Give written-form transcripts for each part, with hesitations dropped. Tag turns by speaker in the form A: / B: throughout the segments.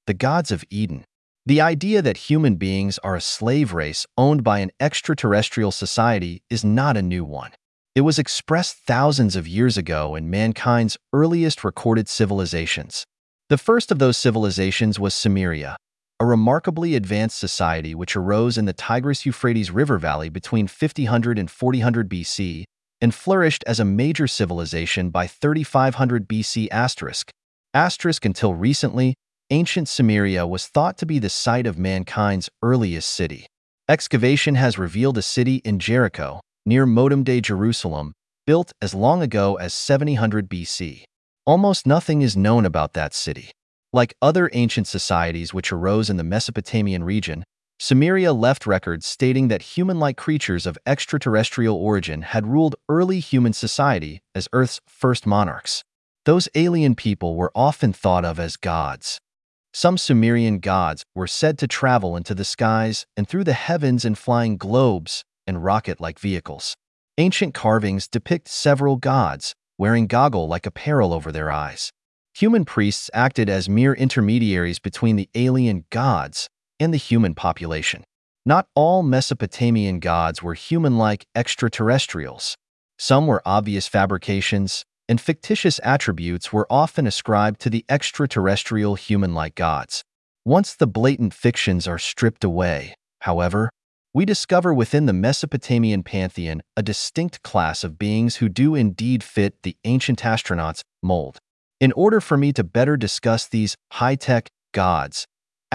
A: the gods of Eden. The idea that human beings are a slave race owned by an extraterrestrial society is not a new one. It was expressed thousands of years ago in mankind's earliest recorded civilizations. The first of those civilizations was Sumeria, a remarkably advanced society which arose in the Tigris-Euphrates River Valley between 5000 and 4000 BC and flourished as a major civilization by 3500 BC*. Until recently, ancient Sumeria was thought to be the site of mankind's earliest city. Excavation has revealed a city in Jericho, near modern-day Jerusalem, built as long ago as 700 BC. Almost nothing is known about that city. Like other ancient societies which arose in the Mesopotamian region, Sumeria left records stating that human-like creatures of extraterrestrial origin had ruled early human society as Earth's first monarchs. Those alien people were often thought of as gods. Some Sumerian gods were said to travel into the skies and through the heavens in flying globes and rocket-like vehicles. Ancient carvings depict several gods wearing goggle-like apparel over their eyes. Human priests acted as mere intermediaries between the alien gods and the human population. Not all Mesopotamian gods were human-like extraterrestrials. Some were obvious fabrications, and fictitious attributes were often ascribed to the extraterrestrial human-like gods. Once the blatant fictions are stripped away, however, we discover within the Mesopotamian pantheon a distinct class of beings who do indeed fit the ancient astronauts' mold. In order for me to better discuss these high-tech gods,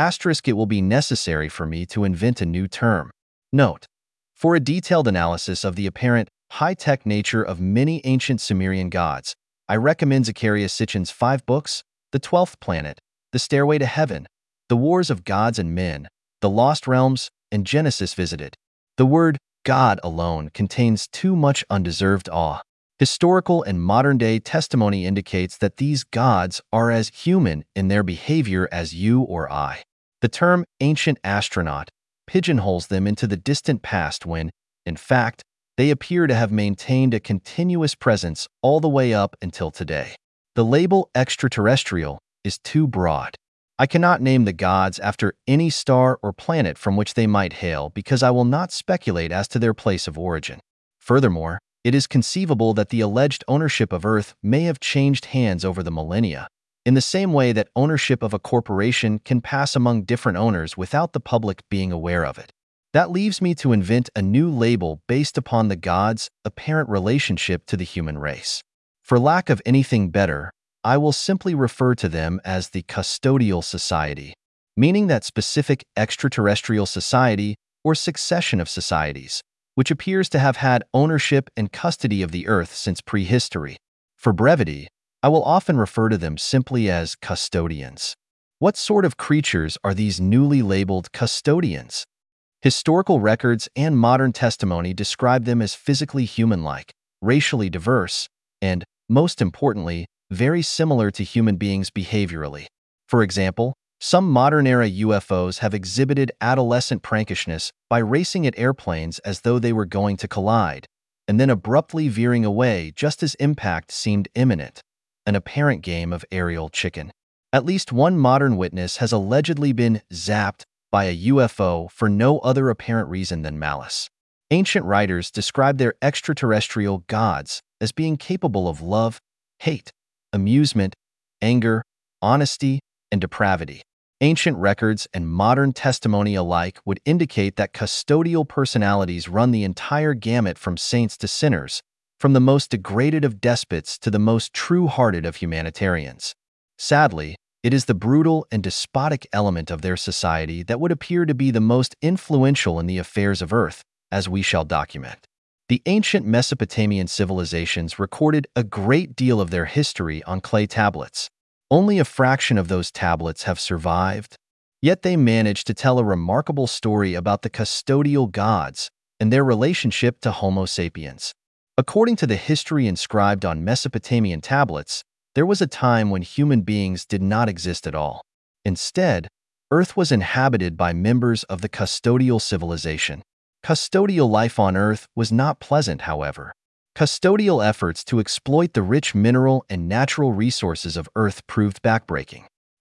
A: it will be necessary for me to invent a new term. Note: for a detailed analysis of the apparent high-tech nature of many ancient Sumerian gods, I recommend Zecharia Sitchin's 5 books, The 12th Planet, The Stairway to Heaven, The Wars of Gods and Men, The Lost Realms, and Genesis Visited. The word God alone contains too much undeserved awe. Historical and modern-day testimony indicates that these gods are as human in their behavior as you or I. The term ancient astronaut pigeonholes them into the distant past when, in fact, they appear to have maintained a continuous presence all the way up until today. The label extraterrestrial is too broad. I cannot name the gods after any star or planet from which they might hail because I will not speculate as to their place of origin. Furthermore, it is conceivable that the alleged ownership of Earth may have changed hands over the millennia, in the same way that ownership of a corporation can pass among different owners without the public being aware of it. That leaves me to invent a new label based upon the gods' apparent relationship to the human race. For lack of anything better, I will simply refer to them as the custodial society, meaning that specific extraterrestrial society or succession of societies, which appears to have had ownership and custody of the Earth since prehistory. For brevity, I will often refer to them simply as custodians. What sort of creatures are these newly labeled custodians? Historical records and modern testimony describe them as physically human-like, racially diverse, and, most importantly, very similar to human beings behaviorally. For example, some modern-era UFOs have exhibited adolescent prankishness by racing at airplanes as though they were going to collide, and then abruptly veering away just as impact seemed imminent, an apparent game of aerial chicken. At least one modern witness has allegedly been zapped by a UFO for no other apparent reason than malice. Ancient writers describe their extraterrestrial gods as being capable of love, hate, amusement, anger, honesty, and depravity. Ancient records and modern testimony alike would indicate that custodial personalities run the entire gamut from saints to sinners, from the most degraded of despots to the most true-hearted of humanitarians. Sadly, it is the brutal and despotic element of their society that would appear to be the most influential in the affairs of Earth, as we shall document. The ancient Mesopotamian civilizations recorded a great deal of their history on clay tablets. Only a fraction of those tablets have survived, yet they managed to tell a remarkable story about the custodial gods and their relationship to Homo sapiens. According to the history inscribed on Mesopotamian tablets, there was a time when human beings did not exist at all. Instead, Earth was inhabited by members of the custodial civilization. Custodial life on Earth was not pleasant, however. Custodial efforts to exploit the rich mineral and natural resources of Earth proved backbreaking.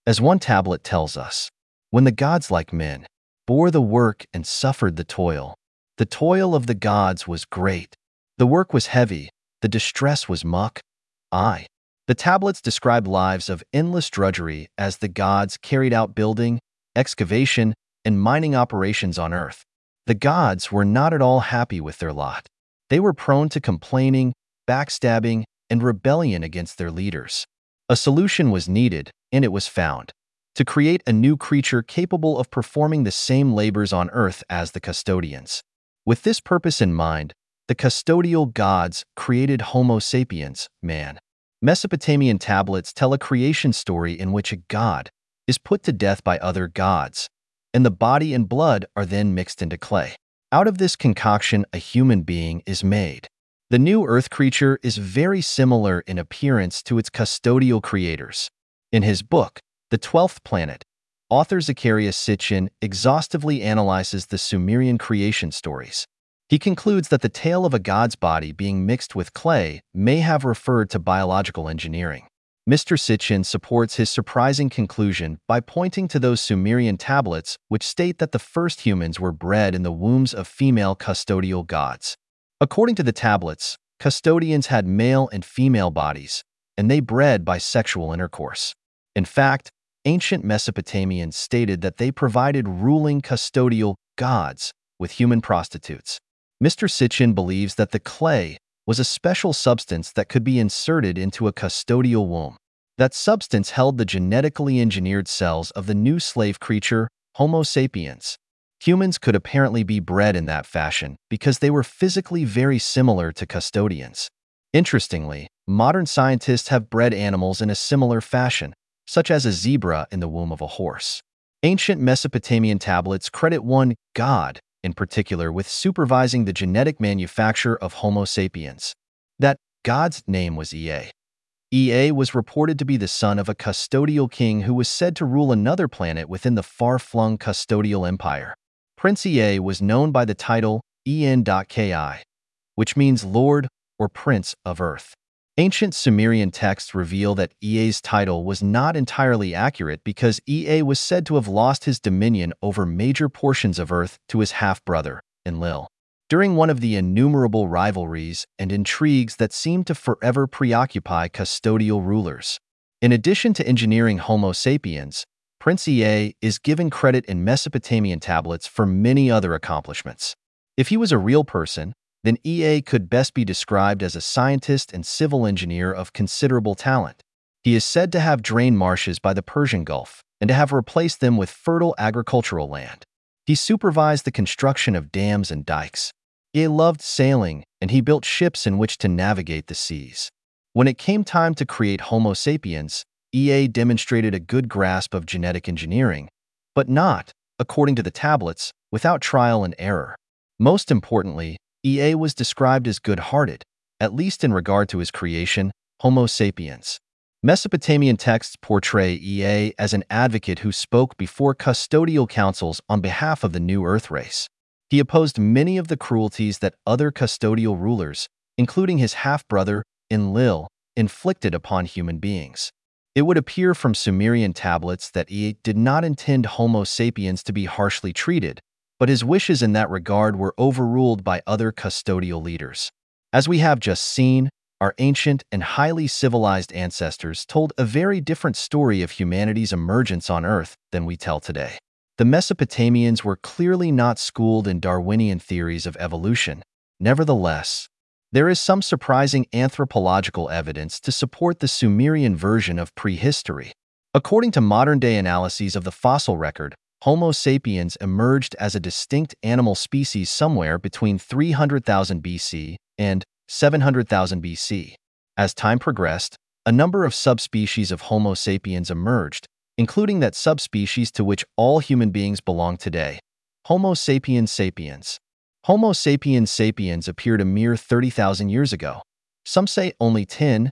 A: As one tablet tells us, when the gods like men bore the work and suffered the toil of the gods was great. The work was heavy, the distress was much. The tablets describe lives of endless drudgery as the gods carried out building, excavation, and mining operations on Earth. The gods were not at all happy with their lot. They were prone to complaining, backstabbing, and rebellion against their leaders. A solution was needed, and it was found: to create a new creature capable of performing the same labors on Earth as the custodians. With this purpose in mind, the custodial gods created Homo sapiens, man. Mesopotamian tablets tell a creation story in which a god is put to death by other gods, and the body and blood are then mixed into clay. Out of this concoction, a human being is made. The new Earth creature is very similar in appearance to its custodial creators. In his book, The 12th Planet, author Zacharias Sitchin exhaustively analyzes the Sumerian creation stories. He concludes that the tale of a god's body being mixed with clay may have referred to biological engineering. Mr. Sitchin supports his surprising conclusion by pointing to those Sumerian tablets which state that the first humans were bred in the wombs of female custodial gods. According to the tablets, custodians had male and female bodies, and they bred by sexual intercourse. In fact, ancient Mesopotamians stated that they provided ruling custodial gods with human prostitutes. Mr. Sitchin believes that the clay was a special substance that could be inserted into a custodial womb. That substance held the genetically engineered cells of the new slave creature, Homo sapiens. Humans could apparently be bred in that fashion because they were physically very similar to custodians. Interestingly, modern scientists have bred animals in a similar fashion, such as a zebra in the womb of a horse. Ancient Mesopotamian tablets credit one god in particular with supervising the genetic manufacture of Homo sapiens. That god's name was Ea. Ea was reported to be the son of a custodial king who was said to rule another planet within the far-flung custodial empire. Prince Ea was known by the title En.Ki, which means Lord or Prince of Earth. Ancient Sumerian texts reveal that Ea's title was not entirely accurate because Ea was said to have lost his dominion over major portions of Earth to his half-brother, Enlil, during one of the innumerable rivalries and intrigues that seemed to forever preoccupy custodial rulers. In addition to engineering Homo sapiens, Prince Ea is given credit in Mesopotamian tablets for many other accomplishments. If he was a real person, then Ea could best be described as a scientist and civil engineer of considerable talent. He is said to have drained marshes by the Persian Gulf and to have replaced them with fertile agricultural land. He supervised the construction of dams and dikes. Ea loved sailing, and he built ships in which to navigate the seas. When it came time to create Homo sapiens, Ea demonstrated a good grasp of genetic engineering, but not, according to the tablets, without trial and error. Most importantly, Ea was described as good-hearted, at least in regard to his creation, Homo sapiens. Mesopotamian texts portray Ea as an advocate who spoke before custodial councils on behalf of the new Earth race. He opposed many of the cruelties that other custodial rulers, including his half-brother, Enlil, inflicted upon human beings. It would appear from Sumerian tablets that Ea did not intend Homo sapiens to be harshly treated, but his wishes in that regard were overruled by other custodial leaders. As we have just seen, our ancient and highly civilized ancestors told a very different story of humanity's emergence on Earth than we tell today. The Mesopotamians were clearly not schooled in Darwinian theories of evolution. Nevertheless, there is some surprising anthropological evidence to support the Sumerian version of prehistory. According to modern-day analyses of the fossil record, Homo sapiens emerged as a distinct animal species somewhere between 300,000 BC and 700,000 BC. As time progressed, a number of subspecies of Homo sapiens emerged, including that subspecies to which all human beings belong today, Homo sapiens sapiens. Homo sapiens sapiens appeared a mere 30,000 years ago. Some say only 10,000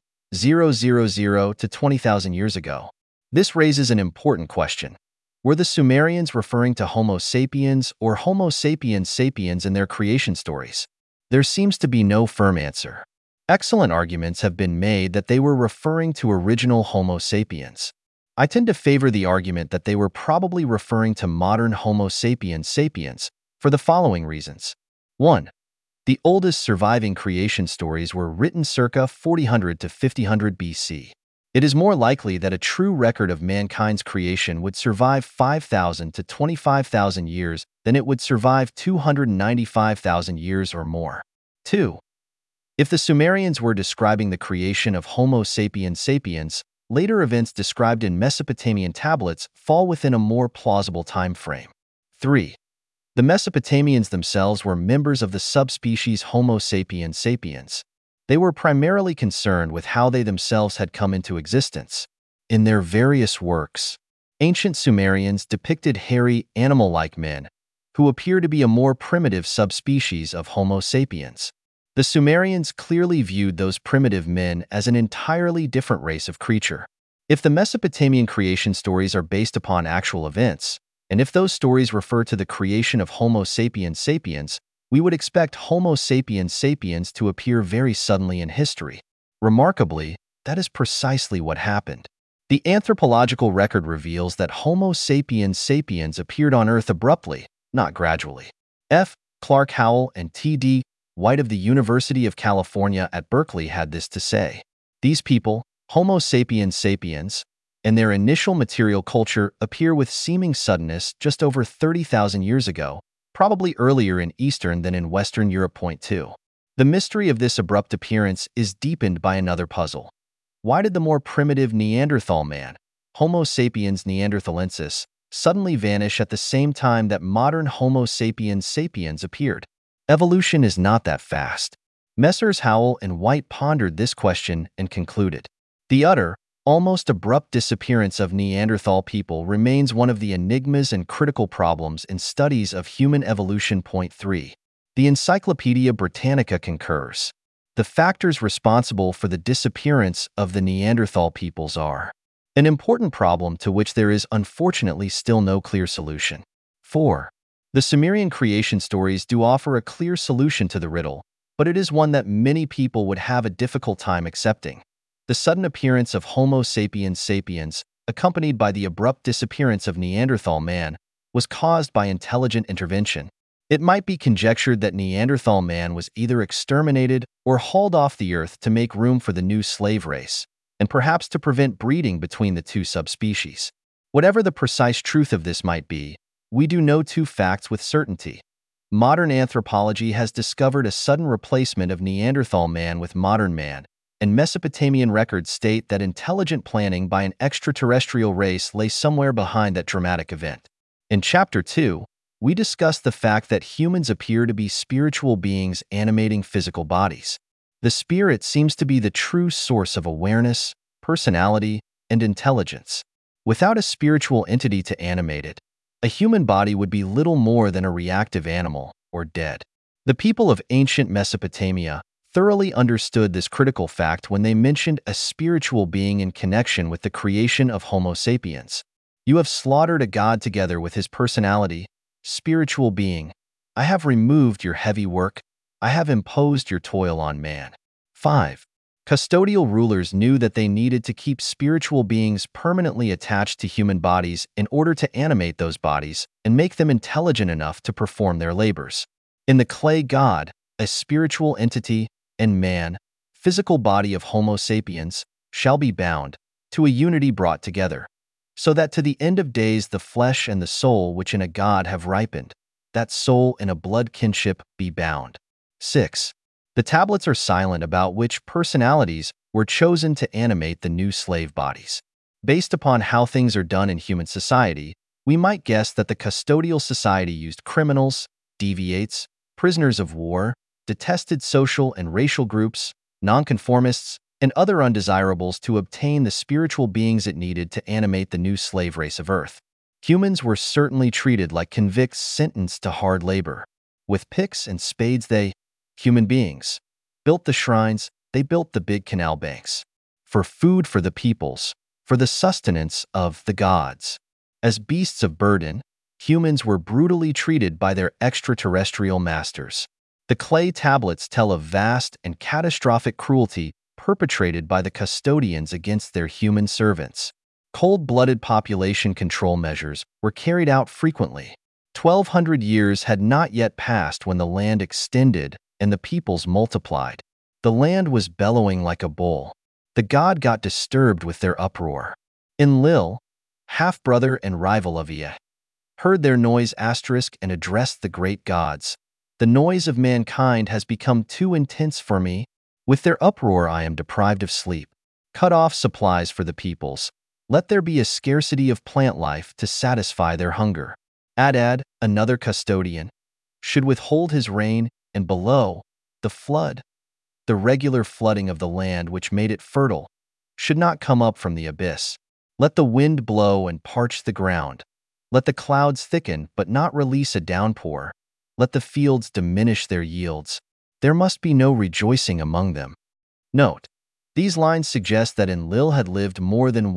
A: to 20,000 years ago. This raises an important question. Were the Sumerians referring to Homo sapiens or Homo sapiens sapiens in their creation stories? There seems to be no firm answer. Excellent arguments have been made that they were referring to original Homo sapiens. I tend to favor the argument that they were probably referring to modern Homo sapiens sapiens for the following reasons. 1. The oldest surviving creation stories were written circa 4000 to 5000 BC. It is more likely that a true record of mankind's creation would survive 5,000 to 25,000 years than it would survive 295,000 years or more. 2. If the Sumerians were describing the creation of Homo sapiens sapiens, later events described in Mesopotamian tablets fall within a more plausible time frame. 3. The Mesopotamians themselves were members of the subspecies Homo sapiens sapiens. They were primarily concerned with how they themselves had come into existence. In their various works, ancient Sumerians depicted hairy, animal-like men, who appear to be a more primitive subspecies of Homo sapiens. The Sumerians clearly viewed those primitive men as an entirely different race of creature. If the Mesopotamian creation stories are based upon actual events, and if those stories refer to the creation of Homo sapiens sapiens, we would expect Homo sapiens sapiens to appear very suddenly in history. Remarkably, that is precisely what happened. The anthropological record reveals that Homo sapiens sapiens appeared on Earth abruptly, not gradually. F. Clark Howell and T.D. White of the University of California at Berkeley had this to say. These people, Homo sapiens sapiens, and their initial material culture appear with seeming suddenness just over 30,000 years ago, probably earlier in Eastern than in Western Europe. Point 2. The mystery of this abrupt appearance is deepened by another puzzle. Why did the more primitive Neanderthal man, Homo sapiens neanderthalensis, suddenly vanish at the same time that modern Homo sapiens sapiens appeared? Evolution is not that fast. Messrs. Howell and White pondered this question and concluded. The utter, almost abrupt disappearance of Neanderthal people remains one of the enigmas and critical problems in studies of human evolution. Point 3. The Encyclopedia Britannica concurs. The factors responsible for the disappearance of the Neanderthal peoples are an important problem to which there is unfortunately still no clear solution. 4. The Sumerian creation stories do offer a clear solution to the riddle, but it is one that many people would have a difficult time accepting. The sudden appearance of Homo sapiens sapiens, accompanied by the abrupt disappearance of Neanderthal man, was caused by intelligent intervention. It might be conjectured that Neanderthal man was either exterminated or hauled off the earth to make room for the new slave race, and perhaps to prevent breeding between the two subspecies. Whatever the precise truth of this might be, we do know two facts with certainty. Modern anthropology has discovered a sudden replacement of Neanderthal man with modern man, and Mesopotamian records state that intelligent planning by an extraterrestrial race lay somewhere behind that dramatic event. In Chapter 2, we discuss the fact that humans appear to be spiritual beings animating physical bodies. The spirit seems to be the true source of awareness, personality, and intelligence. Without a spiritual entity to animate it, a human body would be little more than a reactive animal or dead. The people of ancient Mesopotamia thoroughly understood this critical fact when they mentioned a spiritual being in connection with the creation of Homo sapiens. You have slaughtered a god together with his personality, spiritual being. I have removed your heavy work. I have imposed your toil on man. 5. Custodial rulers knew that they needed to keep spiritual beings permanently attached to human bodies in order to animate those bodies and make them intelligent enough to perform their labors. In the clay god, a spiritual entity, and man, physical body of Homo sapiens, shall be bound, to a unity brought together, so that to the end of days the flesh and the soul which in a god have ripened, that soul in a blood kinship be bound. 6. The tablets are silent about which personalities were chosen to animate the new slave bodies. Based upon how things are done in human society, we might guess that the custodial society used criminals, deviates, prisoners of war, detested social and racial groups, nonconformists, and other undesirables to obtain the spiritual beings it needed to animate the new slave race of Earth. Humans were certainly treated like convicts sentenced to hard labor. With picks and spades they, human beings, built the shrines, they built the big canal banks. For food for the peoples, for the sustenance of the gods. As beasts of burden, humans were brutally treated by their extraterrestrial masters. The clay tablets tell of vast and catastrophic cruelty perpetrated by the custodians against their human servants. Cold-blooded population control measures were carried out frequently. 1,200 years had not yet passed when the land extended and the peoples multiplied. The land was bellowing like a bull. The god got disturbed with their uproar. Enlil, half-brother and rival of Ea, heard their noise and addressed the great gods. The noise of mankind has become too intense for me. With their uproar I am deprived of sleep. Cut off supplies for the peoples. Let there be a scarcity of plant life to satisfy their hunger. Adad, another custodian, should withhold his rain, and below, the flood, the regular flooding of the land which made it fertile, should not come up from the abyss. Let the wind blow and parch the ground. Let the clouds thicken but not release a downpour. Let the fields diminish their yields. There must be no rejoicing among them. Note: these lines suggest that Enlil had lived more than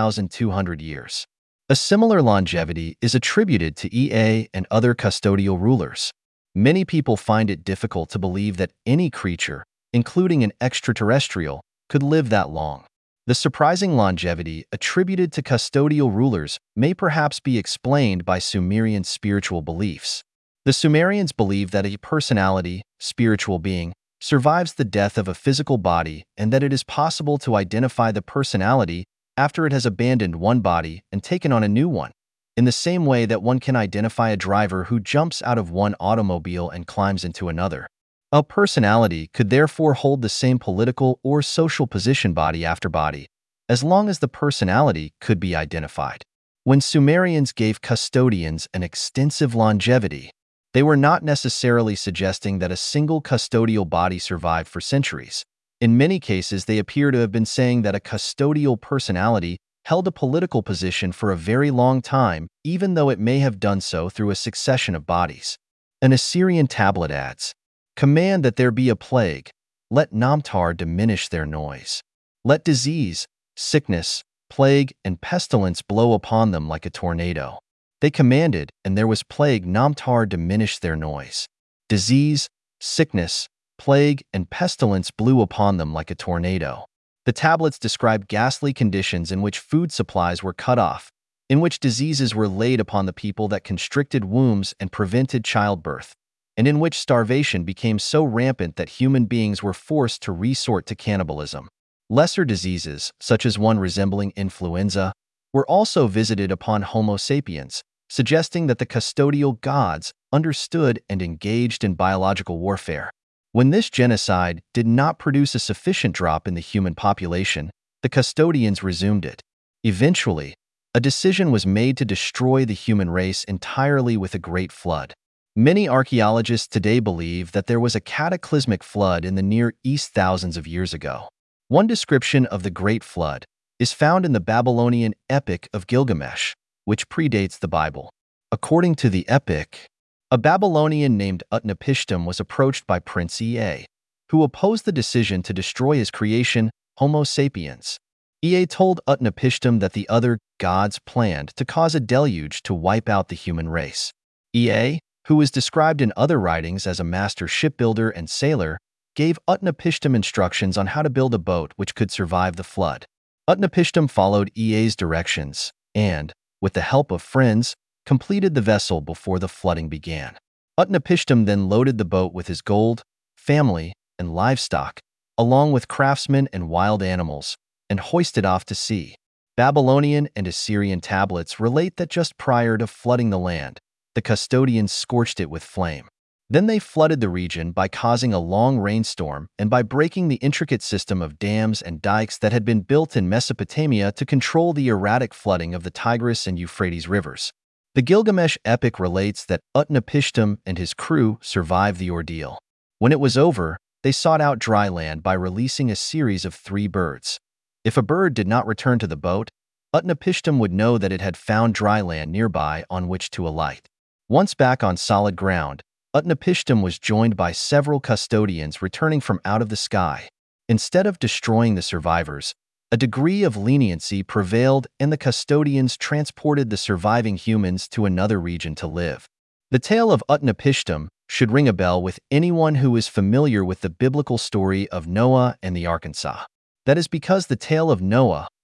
A: 1,200 years. A similar longevity is attributed to Ea and other custodial rulers. Many people find it difficult to believe that any creature, including an extraterrestrial, could live that long. The surprising longevity attributed to custodial rulers may perhaps be explained by Sumerian spiritual beliefs. The Sumerians believed that a personality, spiritual being, survives the death of a physical body and that it is possible to identify the personality after it has abandoned one body and taken on a new one, in the same way that one can identify a driver who jumps out of one automobile and climbs into another. A personality could therefore hold the same political or social position body after body, as long as the personality could be identified. When Sumerians gave custodians an extensive longevity, they were not necessarily suggesting that a single custodial body survived for centuries. In many cases, they appear to have been saying that a custodial personality held a political position for a very long time, even though it may have done so through a succession of bodies. An Assyrian tablet adds, "Command that there be a plague. Let Namtar diminish their noise. Let disease, sickness, plague, and pestilence blow upon them like a tornado." They commanded, and there was plague. Namtar diminished their noise. Disease, sickness, plague, and pestilence blew upon them like a tornado. The tablets describe ghastly conditions in which food supplies were cut off, in which diseases were laid upon the people that constricted wombs and prevented childbirth, and in which starvation became so rampant that human beings were forced to resort to cannibalism. Lesser diseases, such as one resembling influenza, were also visited upon Homo sapiens, suggesting that the custodial gods understood and engaged in biological warfare. When this genocide did not produce a sufficient drop in the human population, the custodians resumed it. Eventually, a decision was made to destroy the human race entirely with a great flood. Many archaeologists today believe that there was a cataclysmic flood in the Near East thousands of years ago. One description of the Great Flood is found in the Babylonian Epic of Gilgamesh, which predates the Bible. According to the epic, a Babylonian named Utnapishtim was approached by Prince Ea, who opposed the decision to destroy his creation, Homo sapiens. Ea told Utnapishtim that the other gods planned to cause a deluge to wipe out the human race. Ea, who is described in other writings as a master shipbuilder and sailor, gave Utnapishtim instructions on how to build a boat which could survive the flood. Utnapishtim followed Ea's directions and, with the help of friends, completed the vessel before the flooding began. Utnapishtim then loaded the boat with his gold, family, and livestock, along with craftsmen and wild animals, and hoisted off to sea. Babylonian and Assyrian tablets relate that just prior to flooding the land, the custodians scorched it with flame. Then they flooded the region by causing a long rainstorm and by breaking the intricate system of dams and dikes that had been built in Mesopotamia to control the erratic flooding of the Tigris and Euphrates rivers. The Gilgamesh epic relates that Utnapishtim and his crew survived the ordeal. When it was over, they sought out dry land by releasing a series of 3 birds. If a bird did not return to the boat, Utnapishtim would know that it had found dry land nearby on which to alight. Once back on solid ground, Utnapishtim was joined by several custodians returning from out of the sky. Instead of destroying the survivors, a degree of leniency prevailed and the custodians transported the surviving humans to another region to live. The tale of Utnapishtim should ring a bell with anyone who is familiar with the biblical story of Noah and the Arkansas. That is because the tale of Noah,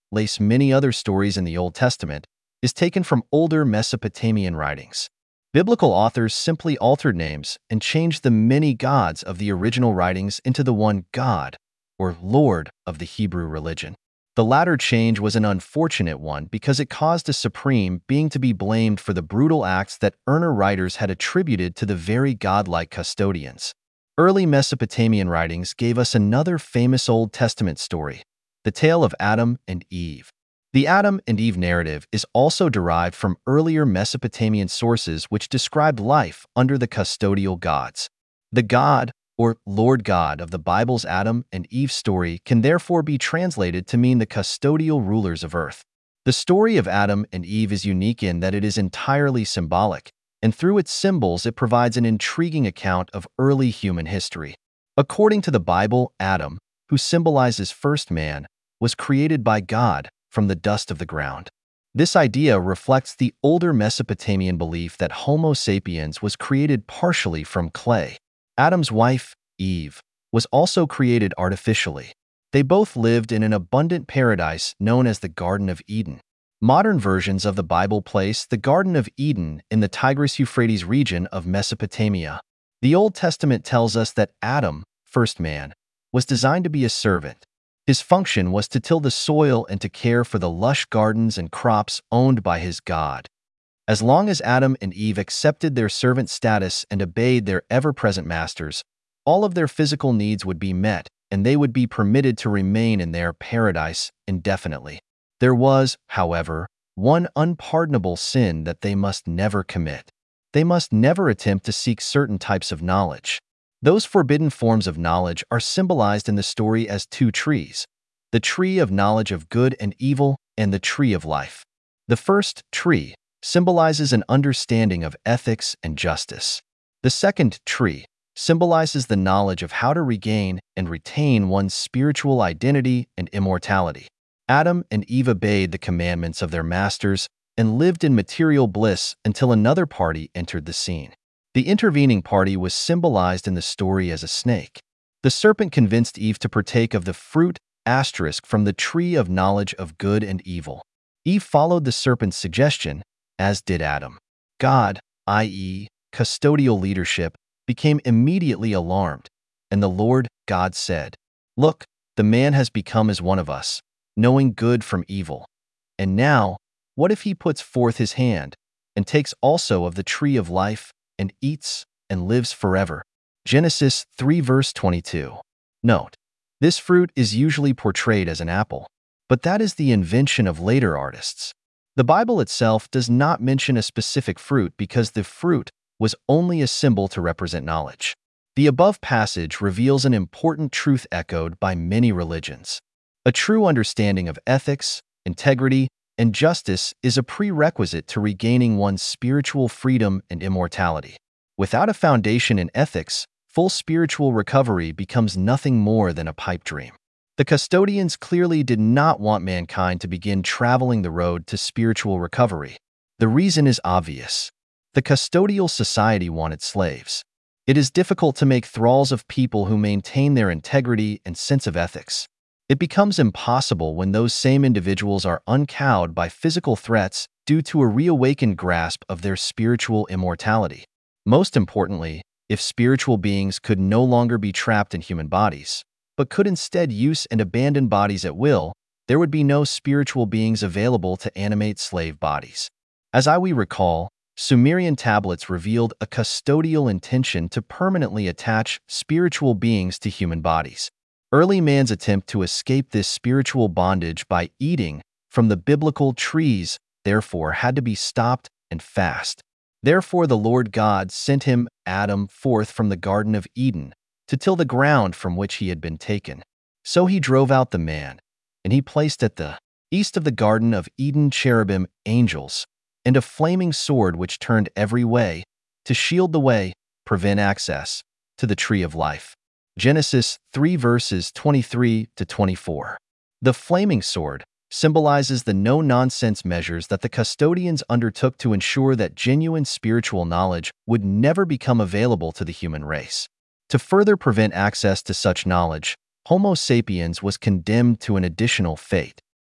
A: lace many other stories in the Old Testament, is taken from older Mesopotamian writings. Biblical authors simply altered names and changed the many gods of the original writings into the one God, or Lord, of the Hebrew religion. The latter change was an unfortunate one because it caused a supreme being to be blamed for the brutal acts that earlier writers had attributed to the very godlike custodians. Early Mesopotamian writings gave us another famous Old Testament story, the tale of Adam and Eve. The Adam and Eve narrative is also derived from earlier Mesopotamian sources which described life under the custodial gods. The God, or Lord God, of the Bible's Adam and Eve story can therefore be translated to mean the custodial rulers of earth. The story of Adam and Eve is unique in that it is entirely symbolic, and through its symbols it provides an intriguing account of early human history. According to the Bible, Adam, who symbolizes first man, was created by God from the dust of the ground. This idea reflects the older Mesopotamian belief that Homo sapiens was created partially from clay. Adam's wife, Eve, was also created artificially. They both lived in an abundant paradise known as the Garden of Eden. Modern versions of the Bible place the Garden of Eden in the Tigris-Euphrates region of Mesopotamia. The Old Testament tells us that Adam, first man, was designed to be a servant. His function was to till the soil and to care for the lush gardens and crops owned by his God. As long as Adam and Eve accepted their servant status and obeyed their ever-present masters, all of their physical needs would be met, and they would be permitted to remain in their paradise indefinitely. There was, however, one unpardonable sin that they must never commit. They must never attempt to seek certain types of knowledge. Those forbidden forms of knowledge are symbolized in the story as two trees, the tree of knowledge of good and evil and the tree of life. The first tree symbolizes an understanding of ethics and justice. The second tree symbolizes the knowledge of how to regain and retain one's spiritual identity and immortality. Adam and Eve obeyed the commandments of their masters and lived in material bliss until another party entered the scene. The intervening party was symbolized in the story as a snake. The serpent convinced Eve to partake of the fruit from the tree of knowledge of good and evil. Eve followed the serpent's suggestion, as did Adam. God, i.e., custodial leadership, became immediately alarmed, and the Lord God said, "Look, the man has become as one of us, knowing good from evil. And now, what if he puts forth his hand, and takes also of the tree of life, and eats, and lives forever?" Genesis 3 verse 22. Note, this fruit is usually portrayed as an apple, but that is the invention of later artists. The Bible itself does not mention a specific fruit because the fruit was only a symbol to represent knowledge. The above passage reveals an important truth echoed by many religions. A true understanding of ethics, integrity, and justice is a prerequisite to regaining one's spiritual freedom and immortality. Without a foundation in ethics, full spiritual recovery becomes nothing more than a pipe dream. The custodians clearly did not want mankind to begin traveling the road to spiritual recovery. The reason is obvious. The custodial society wanted slaves. It is difficult to make thralls of people who maintain their integrity and sense of ethics. It becomes impossible when those same individuals are uncowed by physical threats due to a reawakened grasp of their spiritual immortality. Most importantly, if spiritual beings could no longer be trapped in human bodies, but could instead use and abandon bodies at will, there would be no spiritual beings available to animate slave bodies. As we recall, Sumerian tablets revealed a custodial intention to permanently attach spiritual beings to human bodies. Early man's attempt to escape this spiritual bondage by eating from the biblical trees, therefore, had to be stopped and fast. Therefore, the Lord God sent him, Adam, forth from the Garden of Eden to till the ground from which he had been taken. So he drove out the man, and he placed at the east of the Garden of Eden cherubim, angels, and a flaming sword which turned every way, to shield the way, prevent access, to the tree of life. Genesis 3 verses 23 to 24. The flaming sword symbolizes the no-nonsense measures that the custodians undertook to ensure that genuine spiritual knowledge would never become available to the human race. To further prevent access to such knowledge, Homo sapiens was condemned to an additional fate.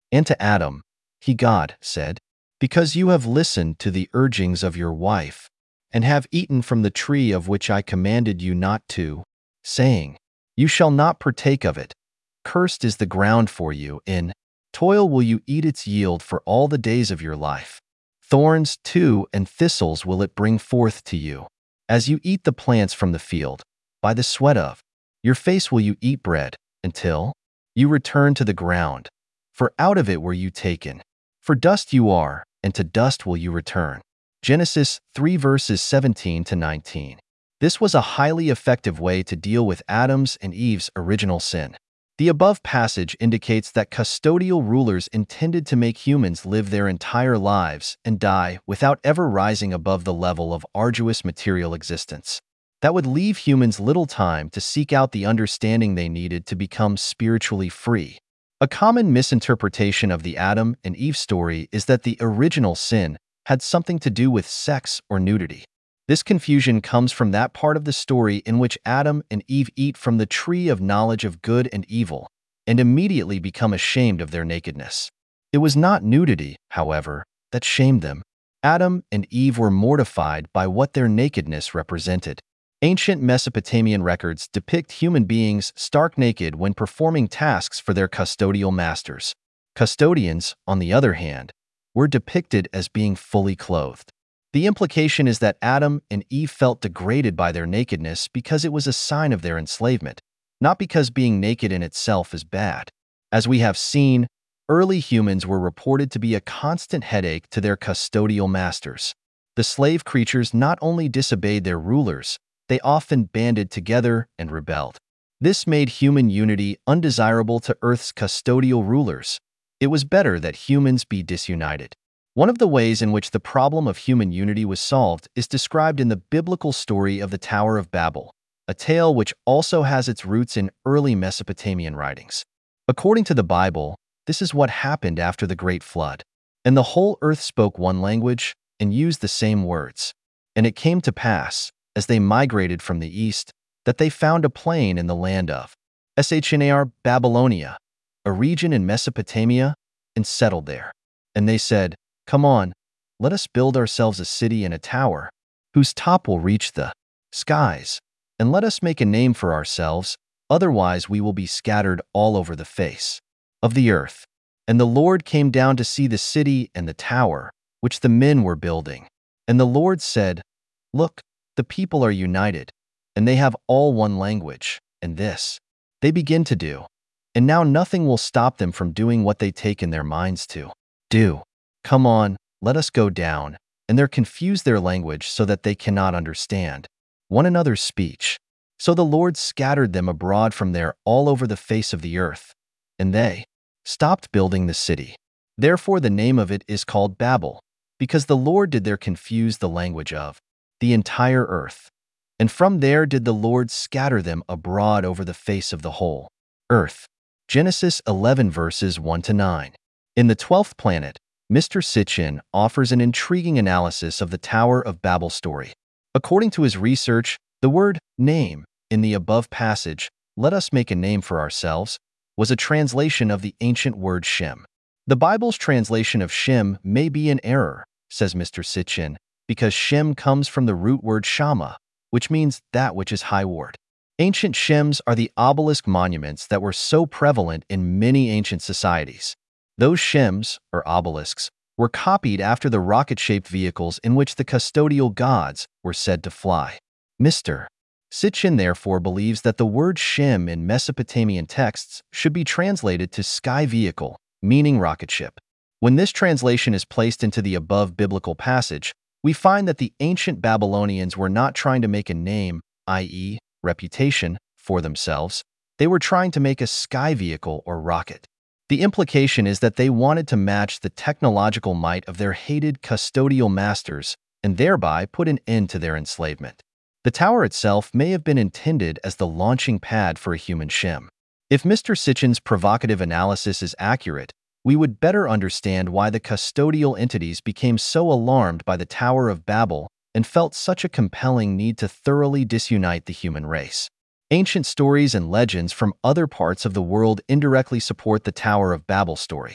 A: And to Adam, God said, "Because you have listened to the urgings of your wife, and have eaten from the tree of which I commanded you not to, saying, You shall not partake of it. Cursed is the ground for you, in toil will you eat its yield for all the days of your life. Thorns, too, and thistles will it bring forth to you. As you eat the plants from the field, by the sweat of your face will you eat bread, until you return to the ground. For out of it were you taken. For dust you are, and to dust will you return." Genesis 3 verses 17 to 19. This was a highly effective way to deal with Adam's and Eve's original sin. The above passage indicates that custodial rulers intended to make humans live their entire lives and die without ever rising above the level of arduous material existence. That would leave humans little time to seek out the understanding they needed to become spiritually free. A common misinterpretation of the Adam and Eve story is that the original sin had something to do with sex or nudity. This confusion comes from that part of the story in which Adam and Eve eat from the tree of knowledge of good and evil and immediately become ashamed of their nakedness. It was not nudity, however, that shamed them. Adam and Eve were mortified by what their nakedness represented. Ancient Mesopotamian records depict human beings stark naked when performing tasks for their custodial masters. Custodians, on the other hand, were depicted as being fully clothed. The implication is that Adam and Eve felt degraded by their nakedness because it was a sign of their enslavement, not because being naked in itself is bad. As we have seen, early humans were reported to be a constant headache to their custodial masters. The slave creatures not only disobeyed their rulers, they often banded together and rebelled. This made human unity undesirable to Earth's custodial rulers. It was better that humans be disunited. One of the ways in which the problem of human unity was solved is described in the biblical story of the Tower of Babel, a tale which also has its roots in early Mesopotamian writings. According to the Bible, this is what happened after the Great Flood. And the whole earth spoke one language and used the same words. And it came to pass, as they migrated from the east, that they found a plain in the land of Shnar, Babylonia, a region in Mesopotamia, and settled there. And they said, "Come on, let us build ourselves a city and a tower, whose top will reach the skies, and let us make a name for ourselves, otherwise we will be scattered all over the face of the earth." And the Lord came down to see the city and the tower, which the men were building. And the Lord said, "Look, the people are united, and they have all one language, and this they begin to do. And now nothing will stop them from doing what they take in their minds to do. Come on, let us go down, and there confuse their language so that they cannot understand one another's speech." So the Lord scattered them abroad from there all over the face of the earth, and they stopped building the city. Therefore the name of it is called Babel, because the Lord did there confuse the language of the entire earth. And from there did the Lord scatter them abroad over the face of the whole earth. Genesis 11 verses 1 to 9. In the 12th planet, Mr. Sitchin offers an intriguing analysis of the Tower of Babel story. According to his research, the word name in the above passage, "Let us make a name for ourselves," was a translation of the ancient word Shem. The Bible's translation of Shem may be in error, says Mr. Sitchin, because Shem comes from the root word Shama, which means that which is highward. Ancient Shems are the obelisk monuments that were so prevalent in many ancient societies. Those Shems, or obelisks, were copied after the rocket-shaped vehicles in which the custodial gods were said to fly. Mr. Sitchin therefore believes that the word Shem in Mesopotamian texts should be translated to sky vehicle, meaning rocket ship. When this translation is placed into the above biblical passage, we find that the ancient Babylonians were not trying to make a name, i.e., reputation, for themselves. They were trying to make a sky vehicle or rocket. The implication is that they wanted to match the technological might of their hated custodial masters and thereby put an end to their enslavement. The tower itself may have been intended as the launching pad for a human Shem. If Mr. Sitchin's provocative analysis is accurate, we would better understand why the custodial entities became so alarmed by the Tower of Babel and felt such a compelling need to thoroughly disunite the human race. Ancient stories and legends from other parts of the world indirectly support the Tower of Babel story.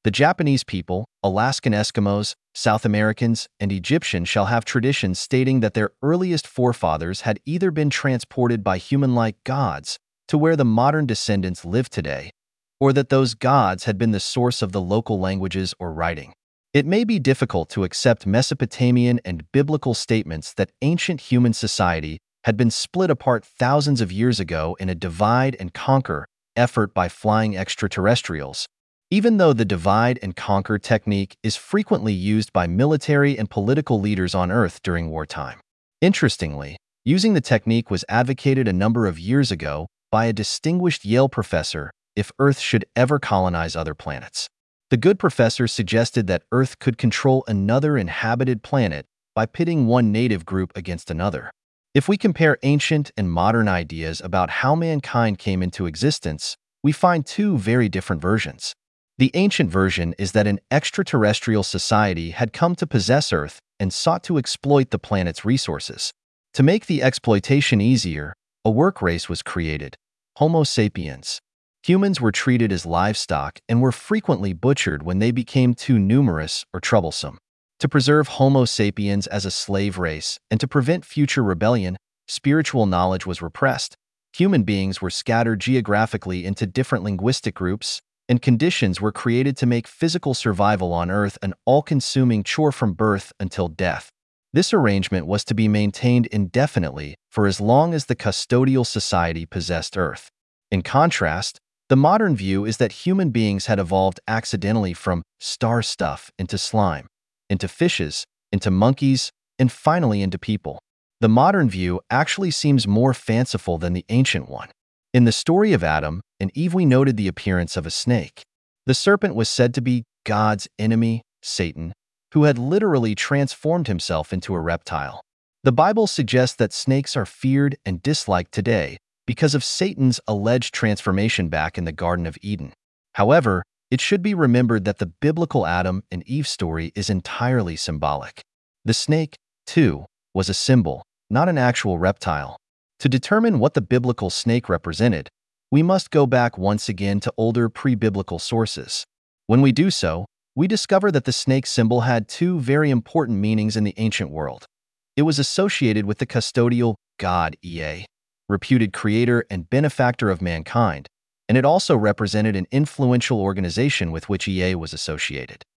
A: The Japanese people, Alaskan Eskimos, South Americans, and Egyptians shall have traditions stating that their earliest forefathers had either been transported by human-like gods to where the modern descendants live today, or that those gods had been the source of the local languages or writing. It may be difficult to accept Mesopotamian and biblical statements that ancient human society had been split apart thousands of years ago in a divide-and-conquer effort by flying extraterrestrials, even though the divide-and-conquer technique is frequently used by military and political leaders on Earth during wartime. Interestingly, using the technique was advocated a number of years ago by a distinguished Yale professor if Earth should ever colonize other planets. The good professor suggested that Earth could control another inhabited planet by pitting one native group against another. If we compare ancient and modern ideas about how mankind came into existence, we find two very different versions. The ancient version is that an extraterrestrial society had come to possess Earth and sought to exploit the planet's resources. To make the exploitation easier, a work race was created, Homo sapiens. Humans were treated as livestock and were frequently butchered when they became too numerous or troublesome. To preserve Homo sapiens as a slave race and to prevent future rebellion, spiritual knowledge was repressed. Human beings were scattered geographically into different linguistic groups, and conditions were created to make physical survival on Earth an all-consuming chore from birth until death. This arrangement was to be maintained indefinitely for as long as the custodial society possessed Earth. In contrast, the modern view is that human beings had evolved accidentally from star stuff into slime, into fishes, into monkeys, and finally into people. The modern view actually seems more fanciful than the ancient one. In the story of Adam and Eve, we noted the appearance of a snake. The serpent was said to be God's enemy, Satan, who had literally transformed himself into a reptile. The Bible suggests that snakes are feared and disliked today because of Satan's alleged transformation back in the Garden of Eden. However, it should be remembered that the biblical Adam and Eve story is entirely symbolic. The snake, too, was a symbol, not an actual reptile. To determine what the biblical snake represented, we must go back once again to older pre-biblical sources. When we do so, we discover that the snake symbol had two very important meanings in the ancient world. It was associated with the custodial god Ea, reputed creator and benefactor of mankind, and it also represented an influential organization with which Ea was associated.